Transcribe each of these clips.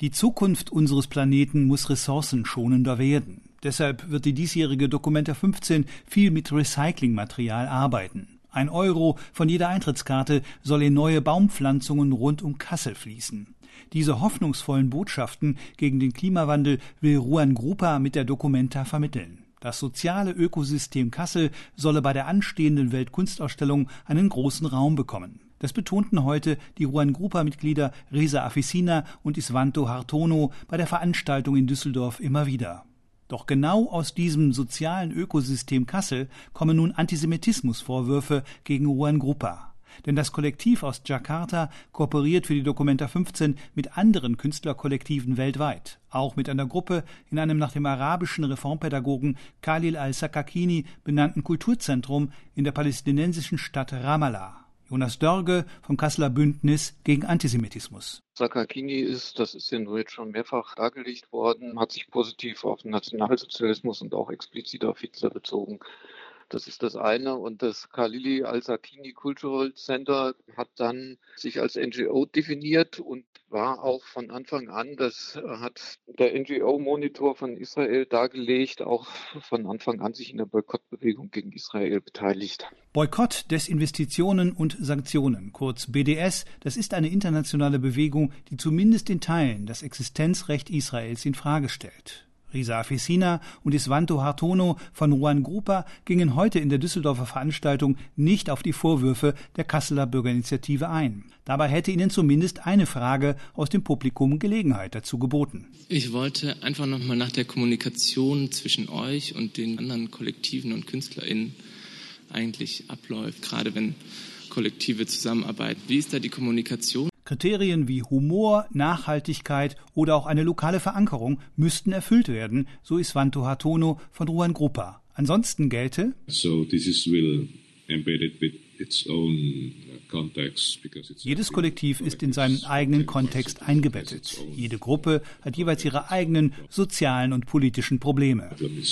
Die Zukunft unseres Planeten muss ressourcenschonender werden. Deshalb wird die diesjährige Documenta 15 viel mit Recyclingmaterial arbeiten. 1 Euro von jeder Eintrittskarte soll in neue Baumpflanzungen rund um Kassel fließen. Diese hoffnungsvollen Botschaften gegen den Klimawandel will Ruan Grupa mit der Documenta vermitteln. Das soziale Ökosystem Kassel solle bei der anstehenden Weltkunstausstellung einen großen Raum bekommen. Das betonten heute die Ruan Grupa-Mitglieder Reza Afesina und Isvanto Hartono bei der Veranstaltung in Düsseldorf immer wieder. Doch genau aus diesem sozialen Ökosystem Kassel kommen nun Antisemitismusvorwürfe gegen Ruan Grupa. Denn das Kollektiv aus Jakarta kooperiert für die Documenta 15 mit anderen Künstlerkollektiven weltweit, auch mit einer Gruppe in einem nach dem arabischen Reformpädagogen Khalil al-Sakakini benannten Kulturzentrum in der palästinensischen Stadt Ramallah. Jonas Dörge vom Kasseler Bündnis gegen Antisemitismus. Sakakini das ist ja nur jetzt schon mehrfach dargelegt worden, hat sich positiv auf den Nationalsozialismus und auch explizit auf Hitler bezogen. Das ist das eine. Und das Khalil al-Sakakini Cultural Center hat dann sich als NGO definiert und war auch von Anfang an, das hat der NGO-Monitor von Israel dargelegt, auch von Anfang an sich in der Boykottbewegung gegen Israel beteiligt. Boykott, Desinvestitionen und Sanktionen, kurz BDS, das ist eine internationale Bewegung, die zumindest in Teilen das Existenzrecht Israels in Frage stellt. Reza Afesina und Isvanto Hartono von Ruan Grupa gingen heute in der Düsseldorfer Veranstaltung nicht auf die Vorwürfe der Kasseler Bürgerinitiative ein. Dabei hätte ihnen zumindest eine Frage aus dem Publikum Gelegenheit dazu geboten. Ich wollte einfach nochmal nach der Kommunikation zwischen euch und den anderen Kollektiven und KünstlerInnen eigentlich abläuft, gerade wenn Kollektive zusammenarbeiten. Wie ist da die Kommunikation? Kriterien wie Humor, Nachhaltigkeit oder auch eine lokale Verankerung müssten erfüllt werden, so Isvanto Hartono von Ruan Grupa. Ansonsten gelte, jedes Kollektiv ist in seinen eigenen Kontext eingebettet. Jede Gruppe hat jeweils ihre eigenen sozialen und politischen Probleme.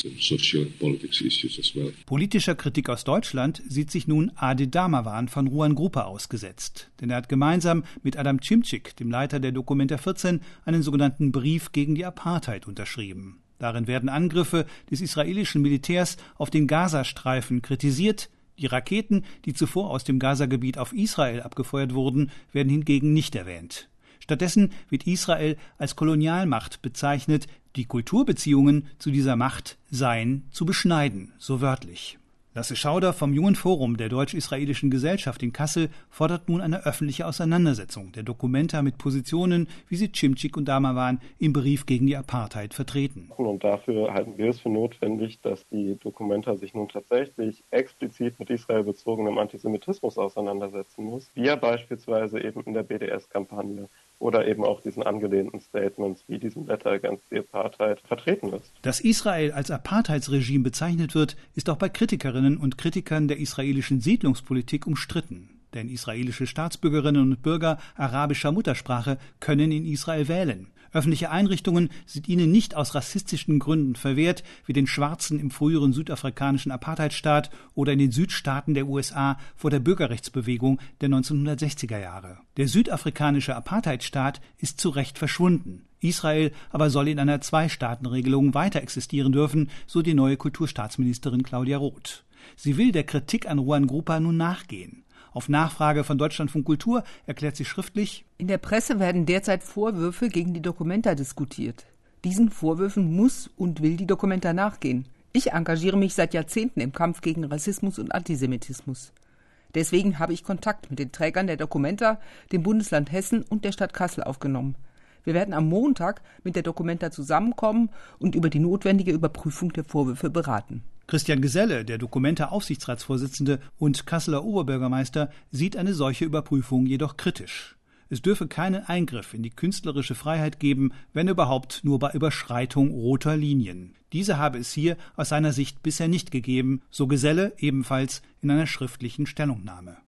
Politischer Kritik aus Deutschland sieht sich nun Ade Damawan von Ruan Grupa ausgesetzt. Denn er hat gemeinsam mit Adam Cimcik, dem Leiter der Documenta 14, einen sogenannten Brief gegen die Apartheid unterschrieben. Darin werden Angriffe des israelischen Militärs auf den Gazastreifen kritisiert. Die Raketen, die zuvor aus dem Gazagebiet auf Israel abgefeuert wurden, werden hingegen nicht erwähnt. Stattdessen wird Israel als Kolonialmacht bezeichnet. Die Kulturbeziehungen zu dieser Macht seien zu beschneiden, so wörtlich. Lasse Schauder vom Jungen Forum der Deutsch-Israelischen Gesellschaft in Kassel fordert nun eine öffentliche Auseinandersetzung der Documenta mit Positionen, wie sie Cimcik und Damawan im Brief gegen die Apartheid vertreten. Und dafür halten wir es für notwendig, dass die Documenta sich nun tatsächlich explizit mit israelbezogenem Antisemitismus auseinandersetzen muss, wie ja beispielsweise eben in der BDS-Kampagne oder eben auch diesen angelehnten Statements wie diesem Letter Against the Apartheid vertreten ist. Dass Israel als Apartheidsregime bezeichnet wird, ist auch bei Kritikerinnen und Kritikern der israelischen Siedlungspolitik umstritten. Denn israelische Staatsbürgerinnen und Bürger arabischer Muttersprache können in Israel wählen. Öffentliche Einrichtungen sind ihnen nicht aus rassistischen Gründen verwehrt, wie den Schwarzen im früheren südafrikanischen Apartheidstaat oder in den Südstaaten der USA vor der Bürgerrechtsbewegung der 1960er Jahre. Der südafrikanische Apartheidstaat ist zu Recht verschwunden. Israel aber soll in einer Zwei-Staaten-Regelung weiter existieren dürfen, so die neue Kulturstaatsministerin Claudia Roth. Sie will der Kritik an Ruan Grupa nun nachgehen. Auf Nachfrage von Deutschlandfunk Kultur erklärt sie schriftlich: In der Presse werden derzeit Vorwürfe gegen die Documenta diskutiert. Diesen Vorwürfen muss und will die Documenta nachgehen. Ich engagiere mich seit Jahrzehnten im Kampf gegen Rassismus und Antisemitismus. Deswegen habe ich Kontakt mit den Trägern der Documenta, dem Bundesland Hessen und der Stadt Kassel aufgenommen. Wir werden am Montag mit der Documenta zusammenkommen und über die notwendige Überprüfung der Vorwürfe beraten. Christian Geselle, der Documenta-Aufsichtsratsvorsitzende und Kasseler Oberbürgermeister, sieht eine solche Überprüfung jedoch kritisch. Es dürfe keinen Eingriff in die künstlerische Freiheit geben, wenn überhaupt nur bei Überschreitung roter Linien. Diese habe es hier aus seiner Sicht bisher nicht gegeben, so Geselle ebenfalls in einer schriftlichen Stellungnahme.